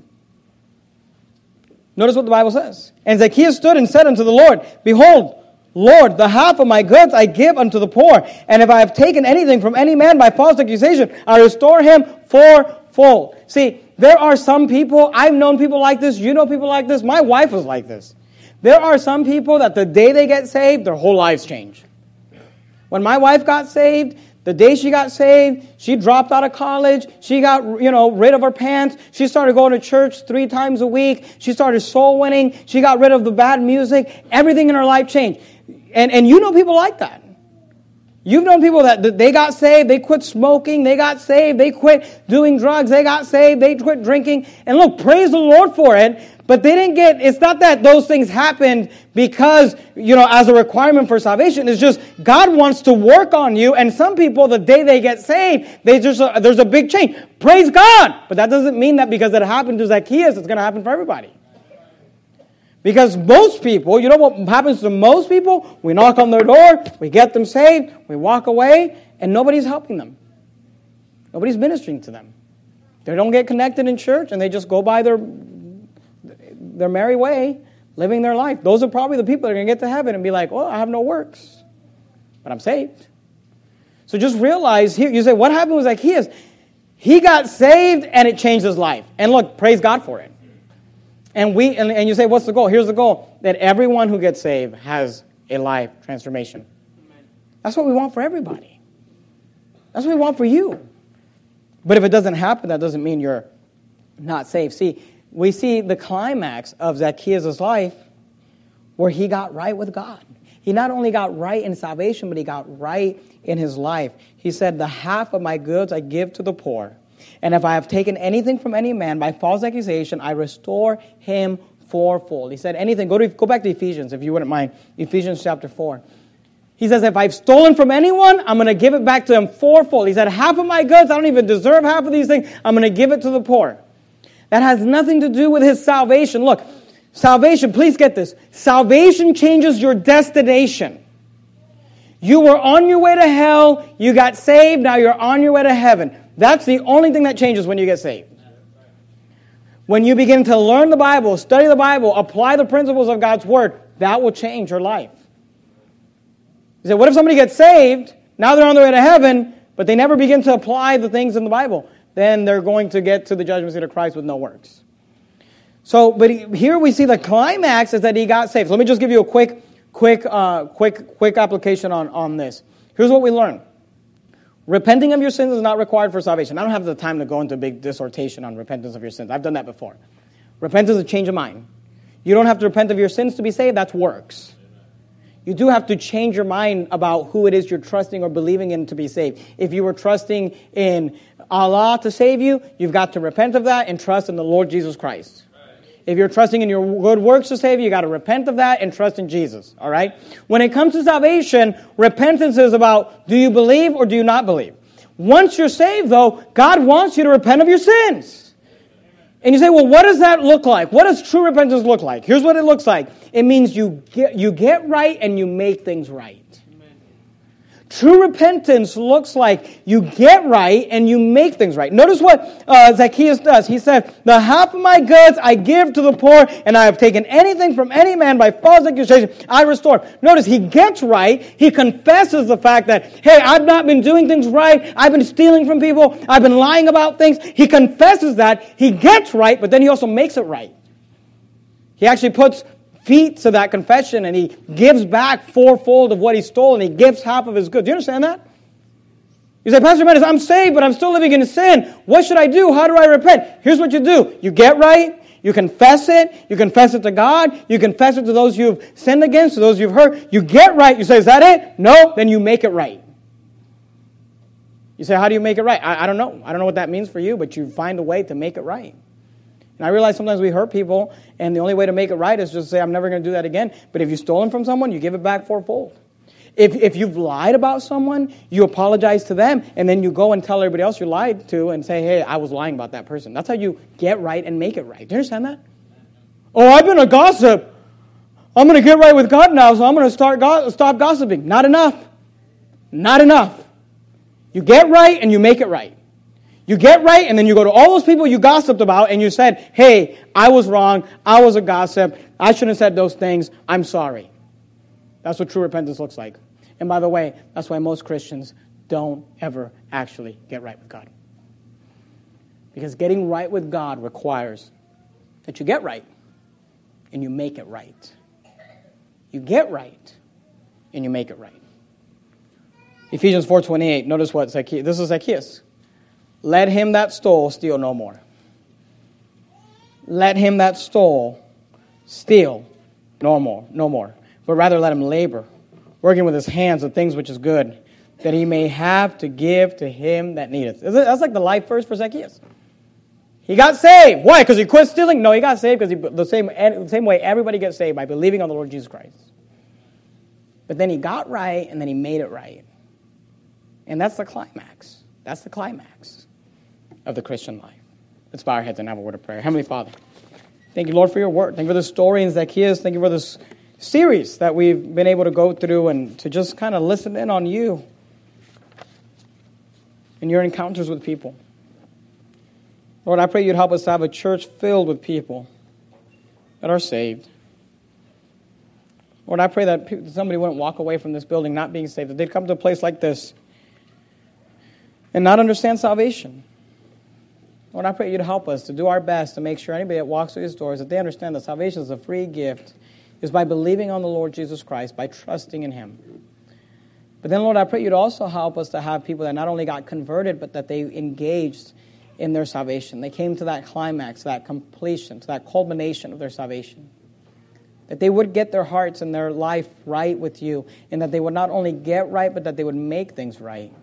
Notice what the Bible says. And Zacchaeus stood and said unto the Lord, Behold, Lord, the half of my goods I give unto the poor. And if I have taken anything from any man by false accusation, I restore him fourfold. See, there are some people, I've known people like this, you know people like this, my wife was like this. There are some people that the day they get saved, their whole lives change. When my wife got saved, the day she got saved, she dropped out of college. She got, you know, rid of her pants. She started going to church three times a week. She started soul winning. She got rid of the bad music. Everything in her life changed. And, and you know people like that. You've known people that they got saved, they quit smoking, they got saved, they quit doing drugs, they got saved, they quit drinking. And look, praise the Lord for it. But they didn't get, it's not that those things happened because, you know, as a requirement for salvation. It's just God wants to work on you. And some people, the day they get saved, they just, uh, there's a big change. Praise God. But that doesn't mean that because it happened to Zacchaeus, it's going to happen for everybody. Because most people, you know what happens to most people? We knock on their door, we get them saved, we walk away, and nobody's helping them. Nobody's ministering to them. They don't get connected in church, and they just go by their their merry way, living their life. Those are probably the people that are going to get to heaven and be like, well, I have no works, but I'm saved. So just realize, here, you say, what happened with Zacchaeus? He got saved, and it changed his life. And look, praise God for it. And we and, and you say, what's the goal? Here's the goal, that everyone who gets saved has a life transformation. Amen. That's what we want for everybody. That's what we want for you. But if it doesn't happen, that doesn't mean you're not saved. See, we see the climax of Zacchaeus' life where he got right with God. He not only got right in salvation, but he got right in his life. He said, the half of my goods I give to the poor. And if I have taken anything from any man by false accusation, I restore him fourfold. He said anything. Go to go back to Ephesians, if you wouldn't mind. Ephesians chapter four. He says, if I've stolen from anyone, I'm going to give it back to him fourfold. He said, half of my goods, I don't even deserve half of these things. I'm going to give it to the poor. That has nothing to do with his salvation. Look, salvation, please get this. Salvation changes your destination. You were on your way to hell, you got saved, now you're on your way to heaven. That's the only thing that changes when you get saved. When you begin to learn the Bible, study the Bible, apply the principles of God's Word, that will change your life. You say, what if somebody gets saved, now they're on their way to heaven, but they never begin to apply the things in the Bible? Then they're going to get to the judgment seat of Christ with no works. So, but he, here we see the climax is that he got saved. So let me just give you a quick, quick, uh, quick, quick application on, on this. Here's what we learn. Repenting of your sins is not required for salvation. I don't have the time to go into a big dissertation on repentance of your sins. I've done that before. Repentance is a change of mind. You don't have to repent of your sins to be saved. That's works. You do have to change your mind about who it is you're trusting or believing in to be saved. If you were trusting in Allah to save you, you've got to repent of that and trust in the Lord Jesus Christ. If you're trusting in your good works to save you, you got to repent of that and trust in Jesus. All right? When it comes to salvation, repentance is about, do you believe or do you not believe? Once you're saved, though, God wants you to repent of your sins. And you say, well, what does that look like? What does true repentance look like? Here's what it looks like. It means you get, you get right and you make things right. True repentance looks like you get right and you make things right. Notice what uh, Zacchaeus does. He said, the half of my goods I give to the poor, and I have taken anything from any man by false accusation, I restore. Notice he gets right. He confesses the fact that, hey, I've not been doing things right. I've been stealing from people. I've been lying about things. He confesses that. He gets right, but then he also makes it right. He actually puts feet to that confession, and he gives back fourfold of what he stole, and he gives half of his goods. Do you understand that? You say, Pastor Menace, I'm saved, but I'm still living in sin. What should I do? How do I repent? Here's what you do. You get right. You confess it. You confess it to God. You confess it to those you've sinned against, to those you've hurt. You get right. You say, is that it? No. Then you make it right. You say, how do you make it right? I, I don't know. I don't know what that means for you, but you find a way to make it right. And I realize sometimes we hurt people, and the only way to make it right is just say, I'm never going to do that again. But if you've stolen from someone, you give it back fourfold. If if you've lied about someone, you apologize to them, and then you go and tell everybody else you lied to and say, hey, I was lying about that person. That's how you get right and make it right. Do you understand that? Oh, I've been a gossip. I'm going to get right with God now, so I'm going to start go- stop gossiping. Not enough. Not enough. You get right and you make it right. You get right, and then you go to all those people you gossiped about, and you said, hey, I was wrong. I was a gossip. I shouldn't have said those things. I'm sorry. That's what true repentance looks like. And by the way, that's why most Christians don't ever actually get right with God. Because getting right with God requires that you get right, and you make it right. You get right, and you make it right. Ephesians four twenty-eight, notice what Zacchaeus, this is Zacchaeus. Let him that stole steal no more. Let him that stole steal no more, no more. But rather let him labor, working with his hands the things which is good, that he may have to give to him that needeth. That's like the life verse for Zacchaeus. He got saved. Why? Because he quit stealing? No, he got saved because the same, the same way everybody gets saved, by believing on the Lord Jesus Christ. But then he got right, and then he made it right. And that's the climax. That's the climax of the Christian life. Let's bow our heads and have a word of prayer. Heavenly Father, thank you, Lord, for your word. Thank you for the story in Zacchaeus. Thank you for this series that we've been able to go through and to just kind of listen in on you and your encounters with people. Lord, I pray you'd help us to have a church filled with people that are saved. Lord, I pray that somebody wouldn't walk away from this building not being saved, that they'd come to a place like this and not understand salvation. Lord, I pray you'd help us to do our best to make sure anybody that walks through these doors, that they understand that salvation is a free gift, is by believing on the Lord Jesus Christ, by trusting in him. But then, Lord, I pray you'd also help us to have people that not only got converted, but that they engaged in their salvation. They came to that climax, to that completion, to that culmination of their salvation. That they would get their hearts and their life right with you, and that they would not only get right, but that they would make things right.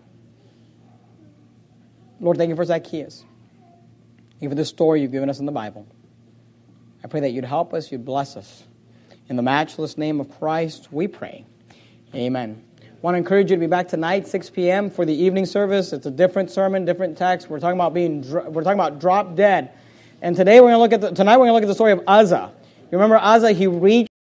Lord, thank you for Zacchaeus. Thank you for this story you've given us in the Bible. I pray that you'd help us, you'd bless us. In the matchless name of Christ, we pray. Amen. I want to encourage you to be back tonight, six p.m. for the evening service. It's a different sermon, different text. We're talking about being, we're talking about drop dead. And today we're going to look at the, tonight we're going to look at the story of Uzzah. You remember Uzzah? He reached